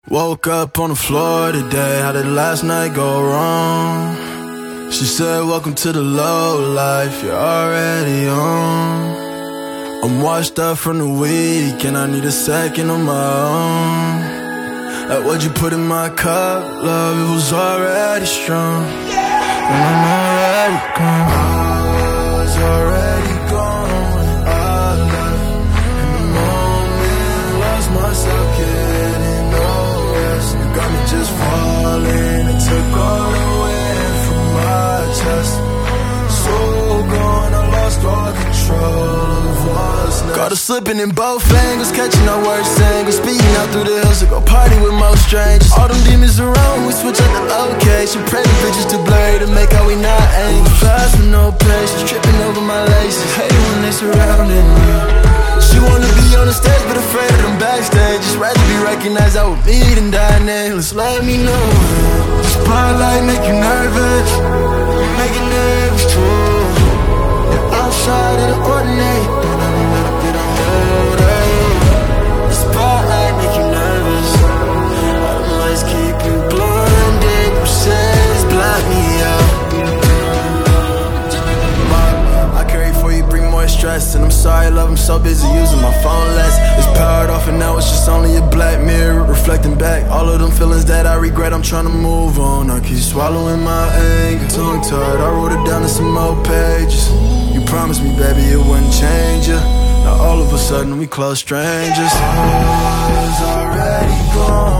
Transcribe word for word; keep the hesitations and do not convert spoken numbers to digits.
Woke up on the floor today, how did last night go wrong? She said, welcome to the low life, you're already on. I'm washed up from the week and I need a second on my own. Like what you put in my cup, love, it was already strong. And I'm already gone. I was already gone when I left. In the moment, lost myself, getting no rest. You got me just falling, it took all the wind from my chest. So gone, I lost all control of what's next. Caught her slipping in both angles, catching our worst angles. Speeding out through the hills to go party with most strangers. All them demons around, we switch up the location. Pray the bitches too blurry to make out we not angry. Fast with no patience, tripping over my laces. Hate it when they surrounding me. She wanna be on the stage but afraid of them backstage. Just rather be recognized out with me than die nameless. Let me know. Spotlight make you nervous, make you nervous too. Outside of the ordinary, but I don't let a bit of hold up. The spotlight make you nervous, other lights keep you blinded. You say it's block me out. I carry for you, bring more stress. And I'm sorry, love, I'm so busy using my phone less. It's powered off and now it's just only a black mirror reflecting back all of them feelings that I regret. I'm trying to move on, I keep swallowing my anger. Tongue tied, I wrote it down in some more pages. You promised me, baby, it wouldn't change ya. Now all of a sudden we close strangers. I was already gone.